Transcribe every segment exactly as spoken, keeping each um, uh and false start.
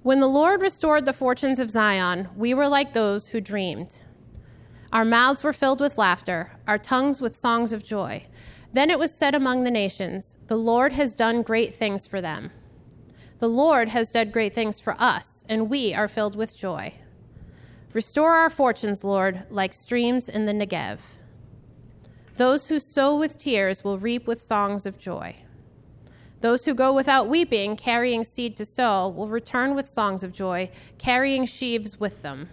When the Lord restored the fortunes of Zion, we were like those who dreamed. Our mouths were filled with laughter, our tongues with songs of joy. Then it was said among the nations, the Lord has done great things for them. The Lord has done great things for us, and we are filled with joy. Restore our fortunes, Lord, like streams in the Negev. Those who sow with tears will reap with songs of joy. Those who go without weeping, carrying seed to sow, will return with songs of joy, carrying sheaves with them.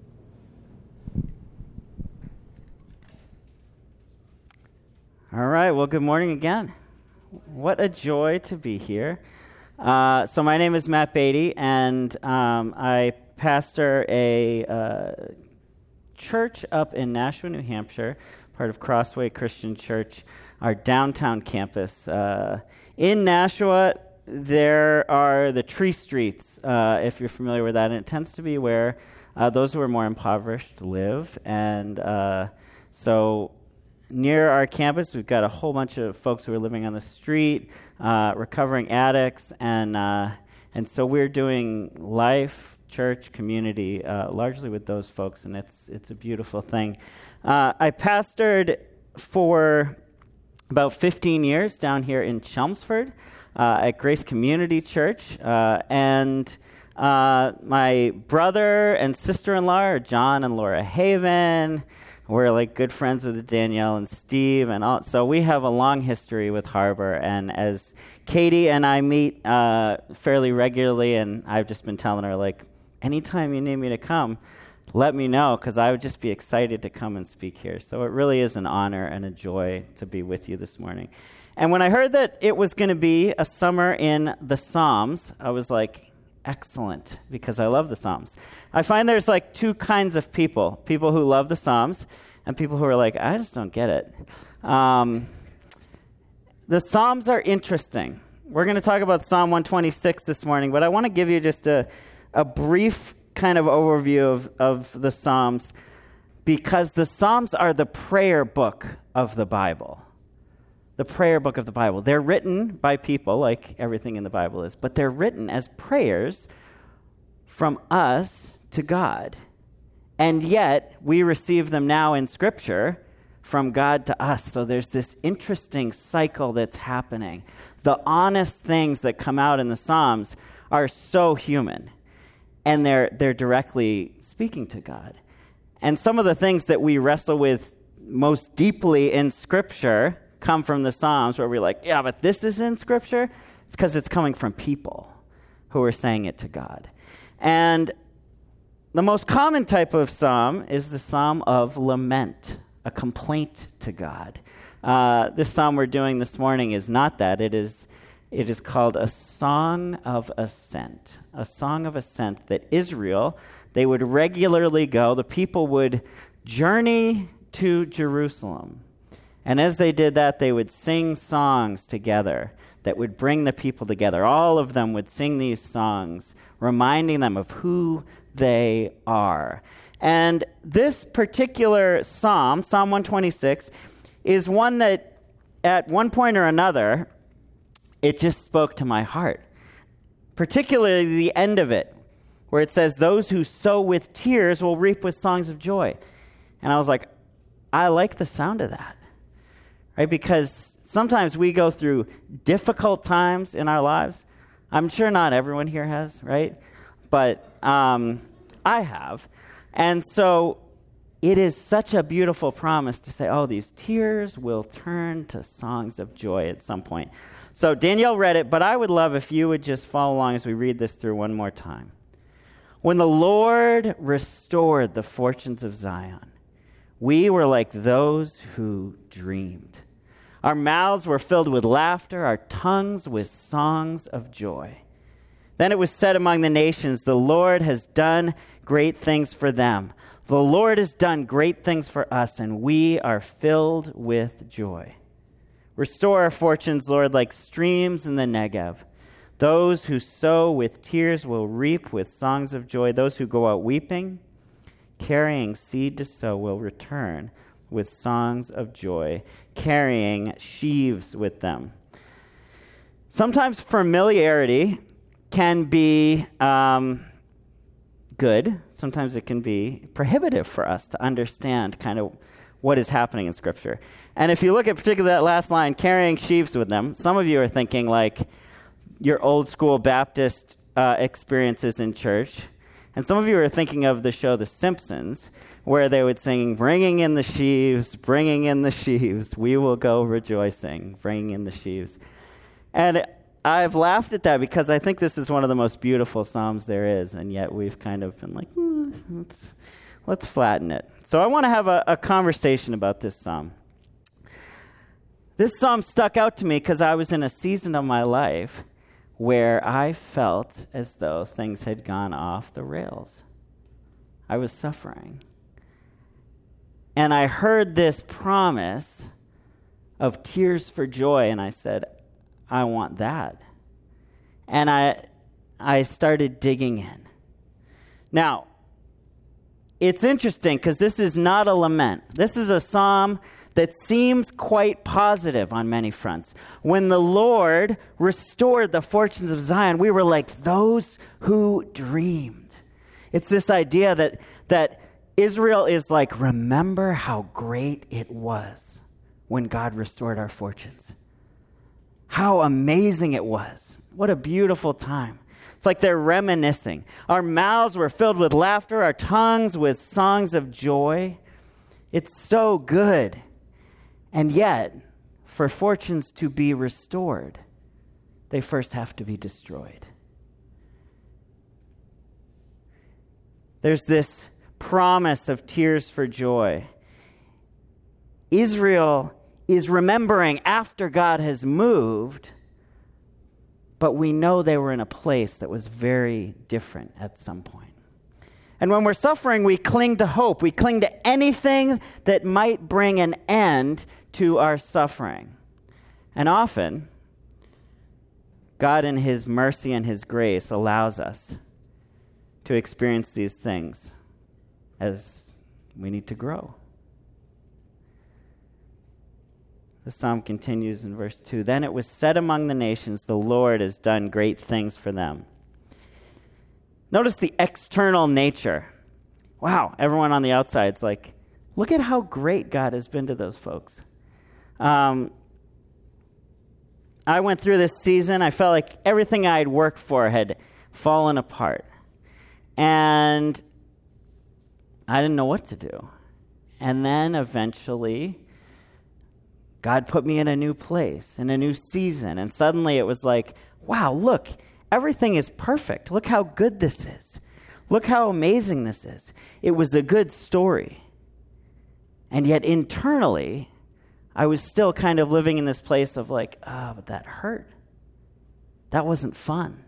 All right, well, good morning again. What a joy to be here. Uh, so my name is Matt Beatty, and um, I pastor a uh, church up in Nashua, New Hampshire, part of Crossway Christian Church, our downtown campus. Uh, in Nashua, there are the tree streets, uh, if you're familiar with that, and it tends to be where uh, those who are more impoverished live. And uh, so near our campus, we've got a whole bunch of folks who are living on the street, uh, recovering addicts, and uh, and so we're doing life, church, community, uh, largely with those folks, and it's it's a beautiful thing. Uh, I pastored for about fifteen years down here in Chelmsford uh, at Grace Community Church, uh, and uh, my brother and sister-in-law are John and Laura Haven. We're like good friends with Danielle and Steve, and all, so we have a long history with Harbor. And as Katie and I meet uh, fairly regularly, and I've just been telling her, like, anytime you need me to come, let me know, because I would just be excited to come and speak here. So it really is an honor and a joy to be with you this morning. And when I heard that it was going to be a summer in the Psalms, I was like, excellent, because I love the Psalms. I find there's like two kinds of people, people who love the Psalms and people who are like, I just don't get it. Um, the Psalms are interesting. We're going to talk about Psalm one twenty-six this morning, but I want to give you just a, a brief kind of overview of, of the Psalms, because the Psalms are the prayer book of the Bible. The prayer book of the Bible. They're written by people, like everything in the Bible is, but they're written as prayers from us to God. And yet, we receive them now in Scripture from God to us. So there's this interesting cycle that's happening. The honest things that come out in the Psalms are so human, and they're they're directly speaking to God. And some of the things that we wrestle with most deeply in Scripture come from the Psalms, where we're like, yeah, but this is in Scripture. It's because it's coming from people who are saying it to God. And the most common type of psalm is the psalm of lament, a complaint to God. Uh, this psalm we're doing this morning is not that. It is It is called a song of ascent, a song of ascent that Israel, they would regularly go, the people would journey to Jerusalem. And as they did that, they would sing songs together that would bring the people together. All of them would sing these songs, reminding them of who they are. And this particular psalm, Psalm one twenty-six, is one that at one point or another, it just spoke to my heart, particularly the end of it, where it says, those who sow with tears will reap with songs of joy. And I was like, I like the sound of that, right? Because sometimes we go through difficult times in our lives. I'm sure not everyone here has, right? But um, I have. And so it is such a beautiful promise to say, oh, these tears will turn to songs of joy at some point. So Danielle read it, but I would love if you would just follow along as we read this through one more time. When the Lord restored the fortunes of Zion, we were like those who dreamed. Our mouths were filled with laughter, our tongues with songs of joy. Then it was said among the nations, the Lord has done great things for them. The Lord has done great things for us, and we are filled with joy. Restore our fortunes, Lord, like streams in the Negev. Those who sow with tears will reap with songs of joy. Those who go out weeping, carrying seed to sow, will return with songs of joy, carrying sheaves with them. Sometimes familiarity can be um, good. Sometimes it can be prohibitive for us to understand kind of what is happening in Scripture. And if you look at particularly that last line, carrying sheaves with them, some of you are thinking like your old school Baptist uh, experiences in church. And some of you are thinking of the show The Simpsons, where they would sing, bringing in the sheaves, bringing in the sheaves, we will go rejoicing, bringing in the sheaves. And I've laughed at that because I think this is one of the most beautiful psalms there is, and yet we've kind of been like, mm, let's, let's flatten it. So I want to have a, a conversation about this psalm. This psalm stuck out to me because I was in a season of my life where I felt as though things had gone off the rails. I was suffering. And I heard this promise of tears for joy, and I said, I want that. And I I started digging in. Now, it's interesting because this is not a lament. This is a psalm that seems quite positive on many fronts. When the Lord restored the fortunes of Zion, we were like those who dreamed. It's this idea that that Israel is like, remember how great it was when God restored our fortunes. How amazing it was. What a beautiful time. It's like they're reminiscing. Our mouths were filled with laughter, our tongues with songs of joy. It's so good. And yet, for fortunes to be restored, they first have to be destroyed. There's this promise of tears for joy. Israel is remembering after God has moved, but we know they were in a place that was very different at some point. And when we're suffering, we cling to hope. We cling to anything that might bring an end to our suffering. And often, God in His mercy and His grace allows us to experience these things as we need to grow. The psalm continues in verse two. Then it was said among the nations, the Lord has done great things for them. Notice the external nature. Wow, everyone on the outside's like, look at how great God has been to those folks. Um, I went through this season. I felt like everything I'd worked for had fallen apart. And I didn't know what to do. And then eventually, God put me in a new place, in a new season. And suddenly it was like, wow, look, everything is perfect. Look how good this is. Look how amazing this is. It was a good story. And yet internally, I was still kind of living in this place of like, ah, oh, but that hurt. That wasn't fun.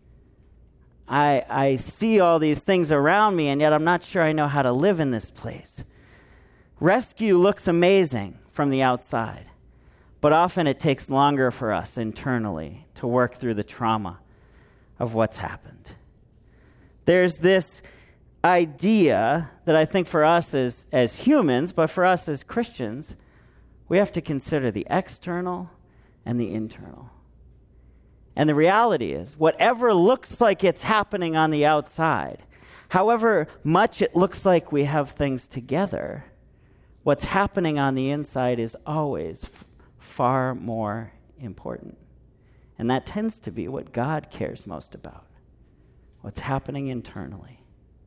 I I see all these things around me, and yet I'm not sure I know how to live in this place. Rescue looks amazing from the outside, but often it takes longer for us internally to work through the trauma of what's happened. There's this idea that I think for us as, as humans, but for us as Christians, we have to consider the external and the internal. And the reality is, whatever looks like it's happening on the outside, however much it looks like we have things together, what's happening on the inside is always f- far more important. And that tends to be what God cares most about, what's happening internally.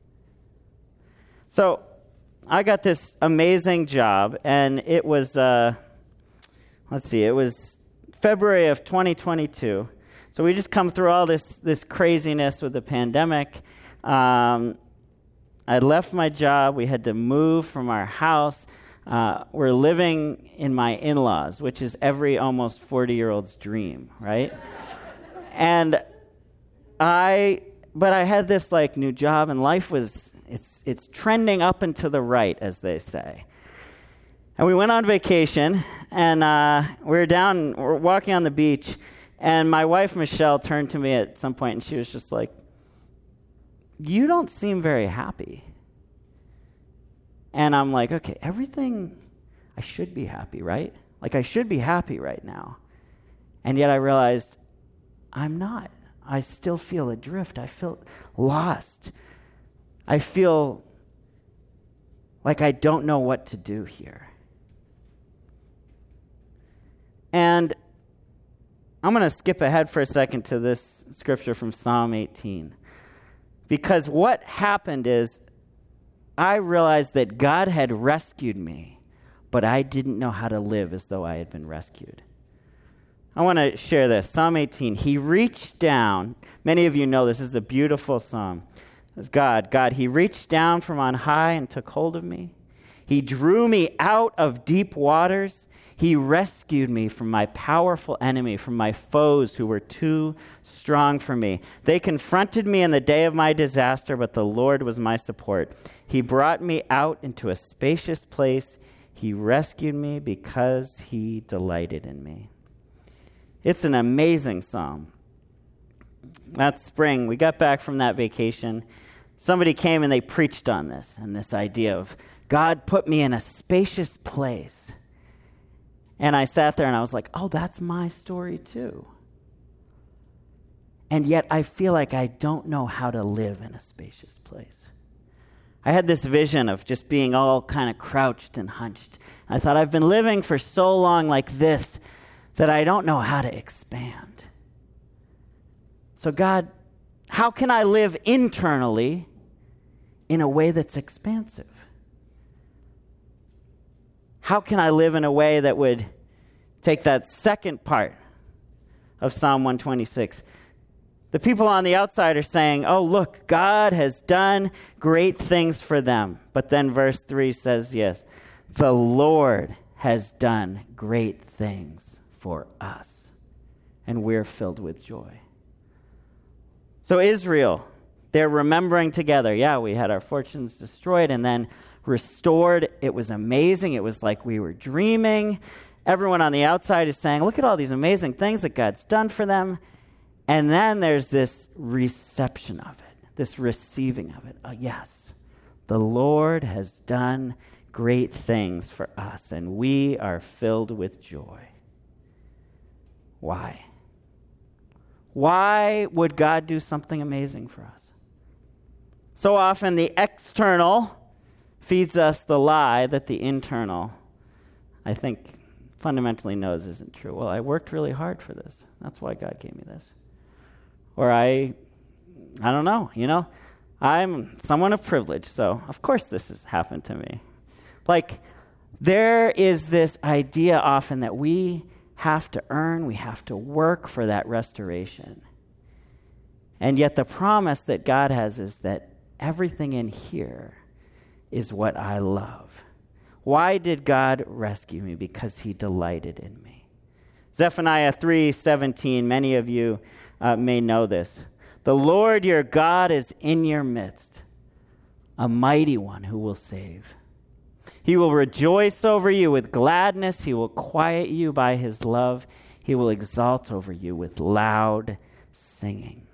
So I got this amazing job, and it was, uh, let's see, it was February of twenty twenty-two. So we just come through all this this craziness with the pandemic. Um, I left my job. We had to move from our house. Uh, we're living in my in-laws, which is every almost forty-year-old's dream, right? and I, but I had this like new job, and life was it's it's trending up and to the right, as they say. And we went on vacation, and uh, we were down, we we're walking on the beach. And my wife, Michelle, turned to me at some point, and she was just like, you don't seem very happy. And I'm like, okay, everything, I should be happy, right? Like, I should be happy right now. And yet I realized, I'm not. I still feel adrift. I feel lost. I feel like I don't know what to do here. And I'm going to skip ahead for a second to this scripture from Psalm eighteen. Because what happened is I realized that God had rescued me, but I didn't know how to live as though I had been rescued. I want to share this. Psalm eighteen. He reached down. Many of you know this is a beautiful psalm. It's God. God, he reached down from on high and took hold of me. He drew me out of deep waters. He rescued me from my powerful enemy, from my foes who were too strong for me. They confronted me in the day of my disaster, but the Lord was my support. He brought me out into a spacious place. He rescued me because he delighted in me. It's an amazing psalm. That spring, we got back from that vacation. Somebody came and they preached on this, and this idea of God put me in a spacious place. And I sat there and I was like, oh, that's my story too. And yet I feel like I don't know how to live in a spacious place. I had this vision of just being all kind of crouched and hunched. I thought, I've been living for so long like this that I don't know how to expand. So God, how can I live internally in a way that's expansive? How can I live in a way that would take that second part of Psalm one twenty-six? The people on the outside are saying, oh, look, God has done great things for them. But then verse three says, yes, the Lord has done great things for us, and we're filled with joy. So Israel, they're remembering together, yeah, we had our fortunes destroyed and then restored. It was amazing. It was like we were dreaming. Everyone on the outside is saying, look at all these amazing things that God's done for them. And then there's this reception of it, this receiving of it. Oh, yes, the Lord has done great things for us, and we are filled with joy. Why? Why would God do something amazing for us? So often the external feeds us the lie that the internal, I think, fundamentally knows isn't true. Well, I worked really hard for this. That's why God gave me this. Or I, I don't know, you know, I'm someone of privilege, so of course this has happened to me. Like, there is this idea often that we have to earn, we have to work for that restoration. And yet the promise that God has is that everything in here is what I love. Why did God rescue me? Because he delighted in me. Zephaniah three seventeen, many of you uh, may know this. The Lord your God is in your midst, a mighty one who will save. He will rejoice over you with gladness. He will quiet you by his love. He will exalt over you with loud singing.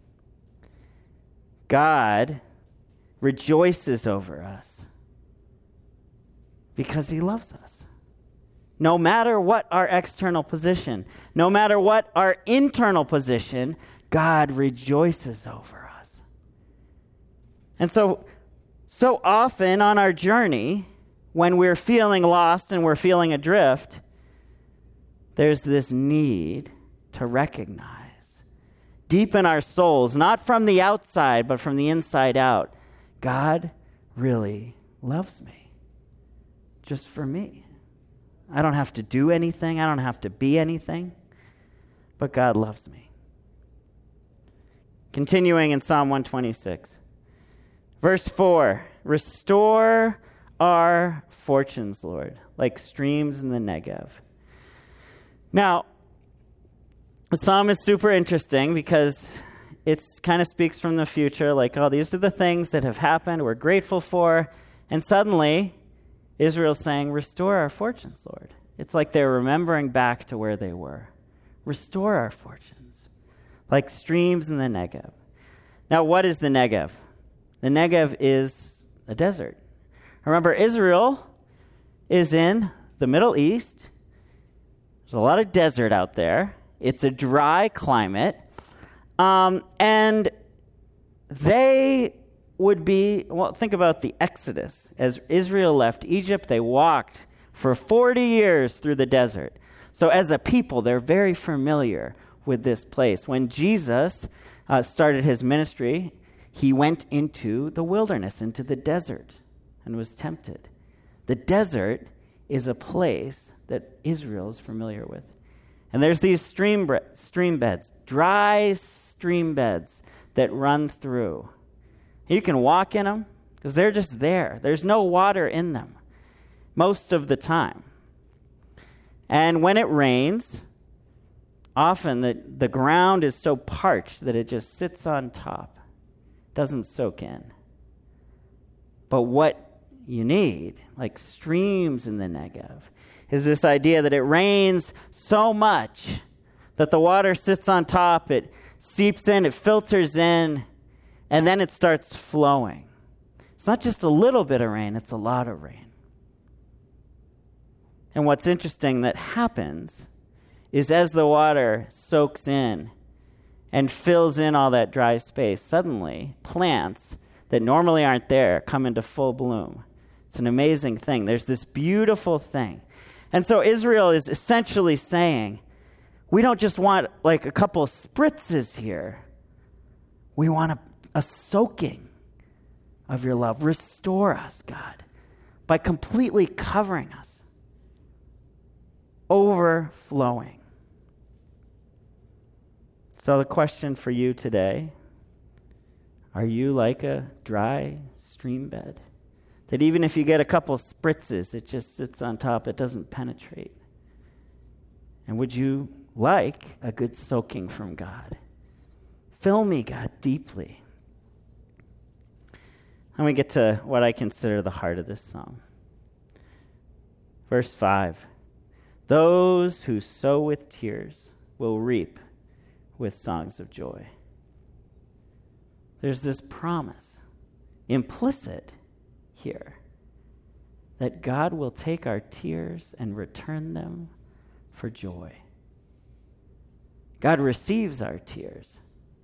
God rejoices over us because he loves us. No matter what our external position, no matter what our internal position, God rejoices over us. And so, so often on our journey, when we're feeling lost and we're feeling adrift, there's this need to recognize deep in our souls, not from the outside, but from the inside out, God really loves me. Just for me. I don't have to do anything. I don't have to be anything. But God loves me. Continuing in Psalm one twenty-six. Verse four. Restore our fortunes, Lord, like streams in the Negev. Now, the psalm is super interesting because it kind of speaks from the future, like, oh, these are the things that have happened, we're grateful for, and suddenly Israel's saying, restore our fortunes, Lord. It's like they're remembering back to where they were. Restore our fortunes, like streams in the Negev. Now, what is the Negev? The Negev is a desert. Remember, Israel is in the Middle East. There's a lot of desert out there. It's a dry climate. Um, and they would be, well, think about the Exodus. As Israel left Egypt, they walked for forty years through the desert. So as a people, they're very familiar with this place. When Jesus uh, started his ministry, he went into the wilderness, into the desert, and was tempted. The desert is a place that Israel is familiar with. And there's these stream, bre- stream beds, dry stream beds that run through. You can walk in them because they're just there. There's no water in them most of the time. And when it rains, often the, the ground is so parched that it just sits on top, doesn't soak in. But what you need, like streams in the Negev, is this idea that it rains so much that the water sits on top, it seeps in, it filters in, and then it starts flowing. It's not just a little bit of rain, it's a lot of rain. And what's interesting that happens is as the water soaks in and fills in all that dry space, suddenly plants that normally aren't there come into full bloom. It's an amazing thing. There's this beautiful thing. And so Israel is essentially saying, we don't just want like a couple spritzes here. We want a, a soaking of your love. Restore us, God, by completely covering us. Overflowing. So the question for you today, are you like a dry stream bed? That even if you get a couple spritzes, it just sits on top, it doesn't penetrate. And would you like a good soaking from God? Fill me, God, deeply. And we get to what I consider the heart of this song. Verse five. Those who sow with tears will reap with songs of joy. There's this promise implicit here that God will take our tears and return them for joy. God receives our tears.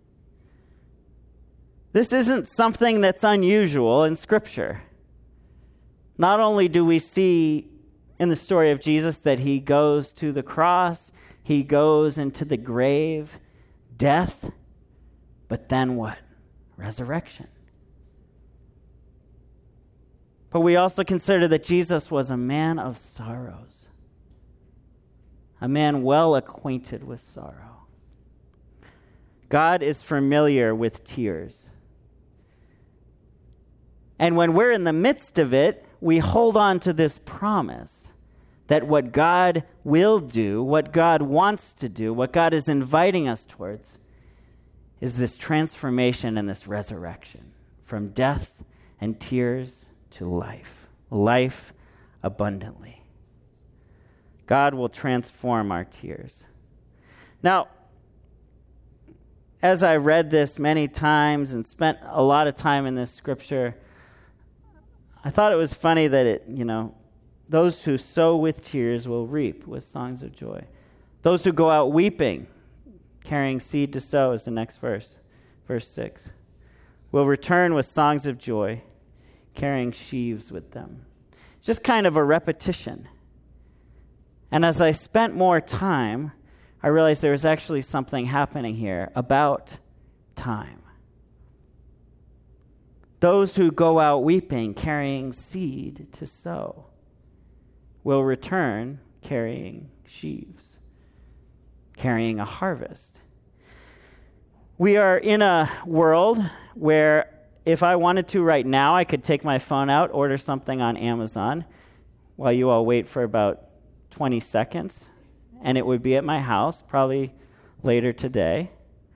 This isn't something that's unusual in Scripture. Not only do we see in the story of Jesus that he goes to the cross, he goes into the grave, death, but then what? Resurrection. But we also consider that Jesus was a man of sorrows, a man well acquainted with sorrow. God is familiar with tears. And when we're in the midst of it, we hold on to this promise that what God will do, what God wants to do, what God is inviting us towards, is this transformation and this resurrection from death and tears to life, life abundantly. God will transform our tears. Now, as I read this many times and spent a lot of time in this scripture, I thought it was funny that it, you know, those who sow with tears will reap with songs of joy. Those who go out weeping, carrying seed to sow is the next verse, verse six, will return with songs of joy, carrying sheaves with them. Just kind of a repetition. And as I spent more time, I realized there was actually something happening here about time. Those who go out weeping, carrying seed to sow, will return carrying sheaves, carrying a harvest. We are in a world where if I wanted to right now, I could take my phone out, order something on Amazon while you all wait for about twenty seconds, and it would be at my house, probably later today.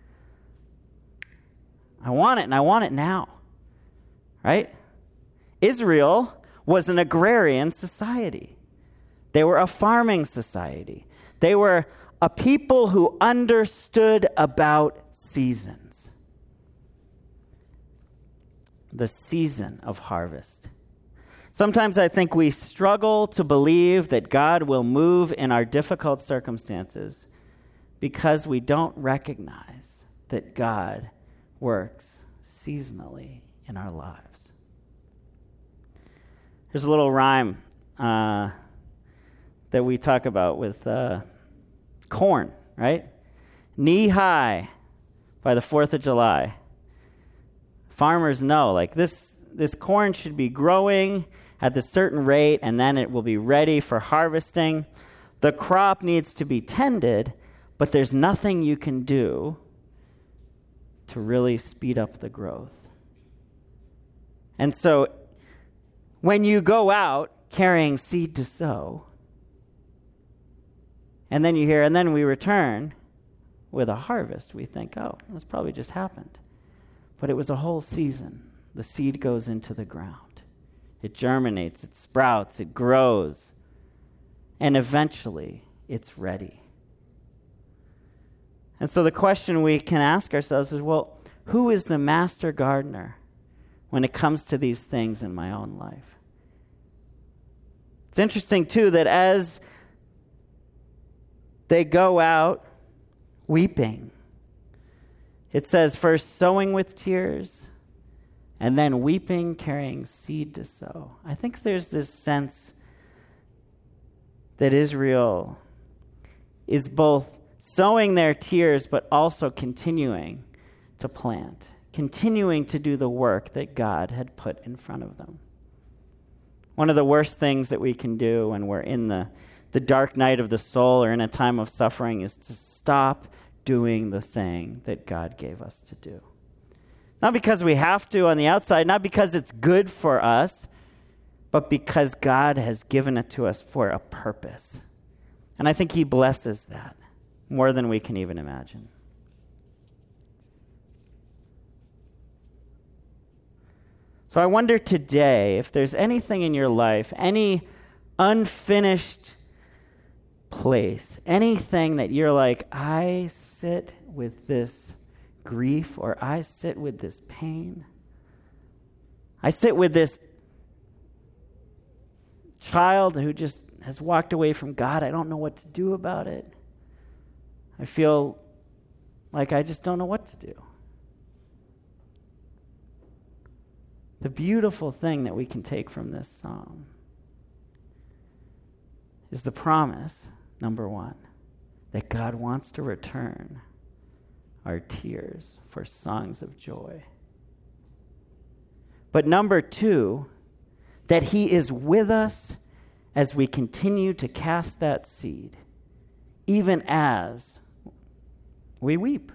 I want it, and I want it now, right? Israel was an agrarian society. They were a farming society. They were a people who understood about seasons. The season of harvest. Sometimes I think we struggle to believe that God will move in our difficult circumstances because we don't recognize that God works seasonally in our lives. There's a little rhyme uh, that we talk about with uh, corn, right? Knee high by the fourth of July. Farmers know, like this, this corn should be growing at a certain rate, and then it will be ready for harvesting. The crop needs to be tended, but there's nothing you can do to really speed up the growth. And so when you go out carrying seed to sow, and then you hear, and then we return with a harvest, we think, oh, this probably just happened. But it was a whole season. The seed goes into the ground. It germinates, it sprouts, it grows, and eventually it's ready. And so the question we can ask ourselves is, well, who is the master gardener when it comes to these things in my own life? It's interesting, too, that as they go out weeping, it says first sowing with tears, and then weeping, carrying seed to sow. I think there's this sense that Israel is both sowing their tears, but also continuing to plant, continuing to do the work that God had put in front of them. One of the worst things that we can do when we're in the, the dark night of the soul or in a time of suffering is to stop doing the thing that God gave us to do. Not because we have to on the outside, not because it's good for us, but because God has given it to us for a purpose. And I think he blesses that more than we can even imagine. So I wonder today if there's anything in your life, any unfinished place, anything that you're like, I sit with this grief, or I sit with this pain. I sit with this child who just has walked away from God. I don't know what to do about it. I feel like I just don't know what to do. The beautiful thing that we can take from this psalm is the promise, number one, that God wants to return our tears for songs of joy. But number two, that he is with us as we continue to cast that seed, even as we weep.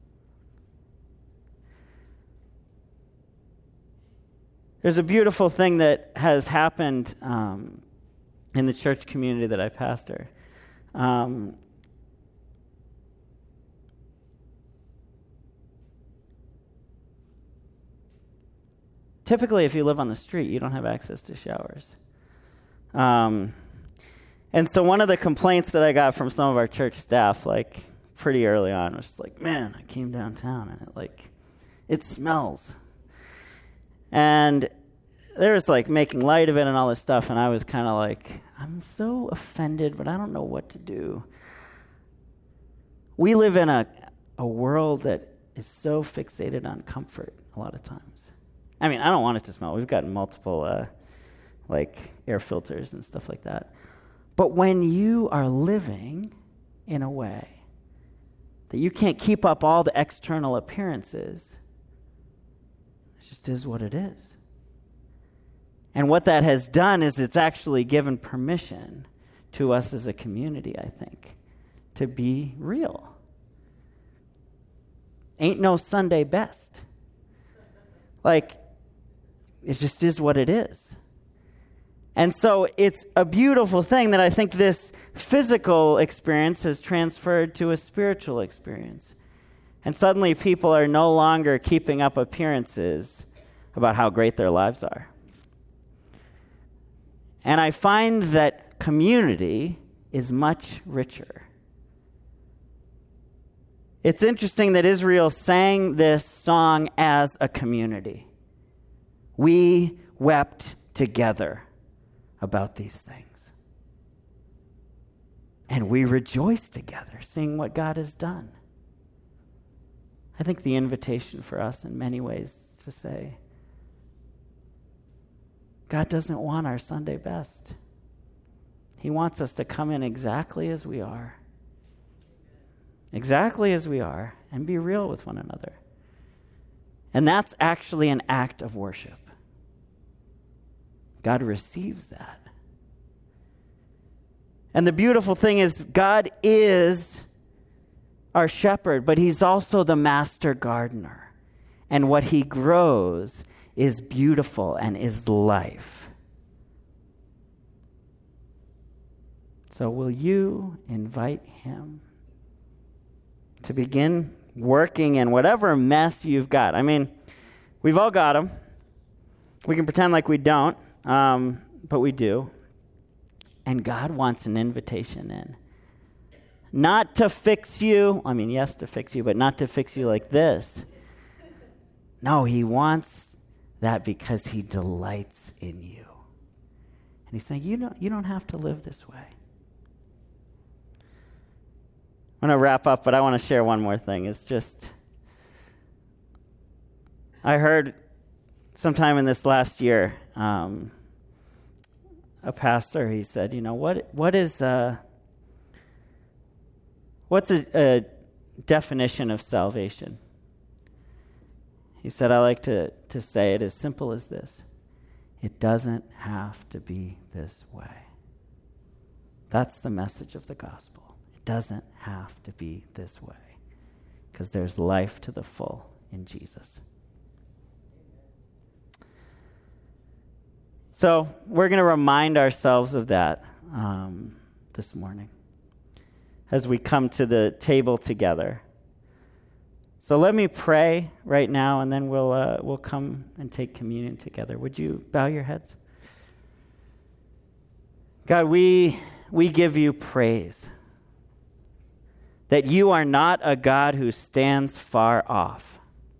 There's a beautiful thing that has happened um, in the church community that I pastor. Um, typically, if you live on the street, you don't have access to showers. Um, and so one of the complaints that I got from some of our church staff, like pretty early on, was just like, man, I came downtown and it like, it smells. And there was like making light of it and all this stuff, and I was kind of like, I'm so offended, but I don't know what to do. We live in a, a world that is so fixated on comfort a lot of times. I mean, I don't want it to smell. We've got multiple uh, like air filters and stuff like that. But when you are living in a way that you can't keep up all the external appearances, it just is what it is. And what that has done is it's actually given permission to us as a community, I think, to be real. Ain't no Sunday best. Like, it just is what it is. And so it's a beautiful thing that I think this physical experience has transferred to a spiritual experience. And suddenly people are no longer keeping up appearances about how great their lives are. And I find that community is much richer. It's interesting that Israel sang this song as a community. We wept together about these things. And we rejoice together, seeing what God has done. I think the invitation for us in many ways is to say, God doesn't want our Sunday best. He wants us to come in exactly as we are. Exactly as we are, and be real with one another. And that's actually an act of worship. God receives that. And the beautiful thing is, God is our shepherd, but he's also the master gardener. And what he grows is beautiful and is life. So will you invite him to begin working in whatever mess you've got? I mean, we've all got them. We can pretend like we don't, um, but we do. And God wants an invitation in. Not to fix you. I mean, yes, to fix you, but not to fix you like this. No, he wants that because he delights in you. And he's saying, you don't, you don't have to live this way. I'm going to wrap up, but I want to share one more thing. It's just, I heard sometime in this last year, um, a pastor, he said, you know, what what is, uh, what's a, a definition of salvation? He said, I like to, to say it as simple as this. It doesn't have to be this way. That's the message of the gospel. It doesn't have to be this way, because there's life to the full in Jesus. So we're going to remind ourselves of that um, this morning as we come to the table together. So let me pray right now, and then we'll uh, we'll come and take communion together. Would you bow your heads? God, we we give you praise that you are not a God who stands far off.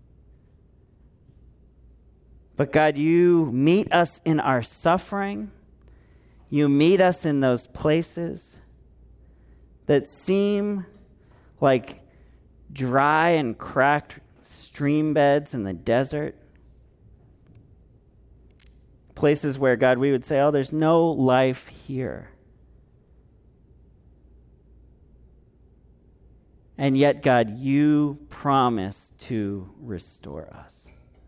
But God, you meet us in our suffering. You meet us in those places that seem like dry and cracked stream beds in the desert. Places where, God, we would say, oh, there's no life here. And yet, God, you promise to restore us.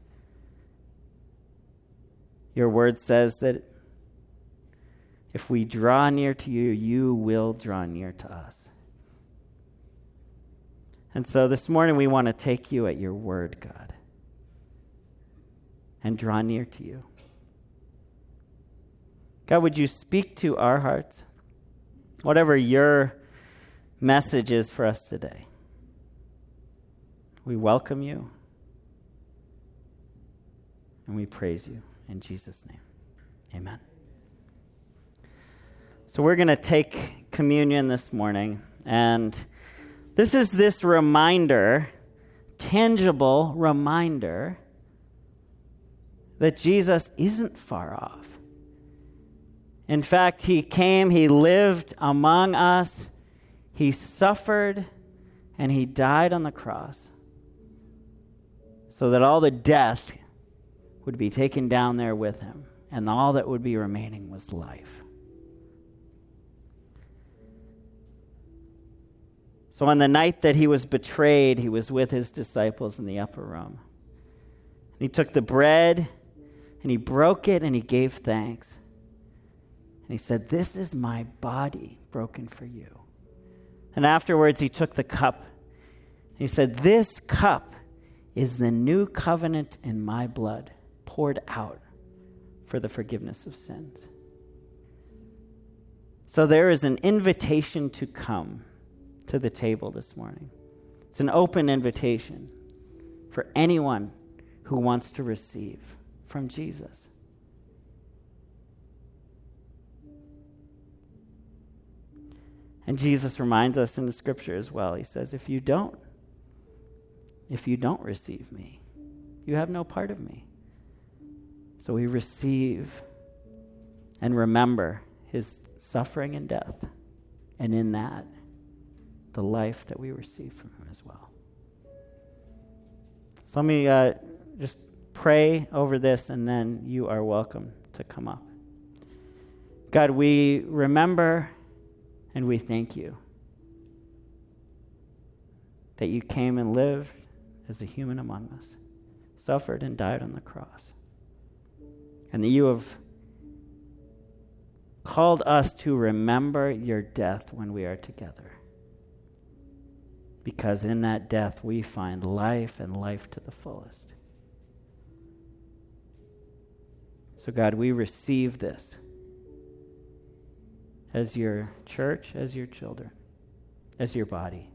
Your word says that if we draw near to you, you will draw near to us. And so this morning we want to take you at your word, God, and draw near to you. God, would you speak to our hearts? Whatever your message is for us today. We welcome you and we praise you in Jesus' name. Amen. So we're going to take communion this morning, and this is this reminder, tangible reminder, that Jesus isn't far off. In fact, he came, he lived among us, he suffered, and he died on the cross so that all the death would be taken down there with him, and all that would be remaining was life. So on the night that he was betrayed, he was with his disciples in the upper room. And he took the bread, and he broke it, and he gave thanks. And he said, "This is my body broken for you." And afterwards, he took the cup. And he said, "This cup is the new covenant in my blood, poured out for the forgiveness of sins." So there is an invitation to come to the table this morning. It's an open invitation for anyone who wants to receive from Jesus. And Jesus reminds us in the scripture as well. He says, if you don't, if you don't receive me, you have no part of me. So we receive and remember his suffering and death, and in that, the life that we receive from him as well. So let me uh, just pray over this, and then you are welcome to come up. God, we remember and we thank you that you came and lived as a human among us, suffered and died on the cross, and that you have called us to remember your death when we are together. Because in that death we find life and life to the fullest. So God, we receive this as your church, as your children, as your body.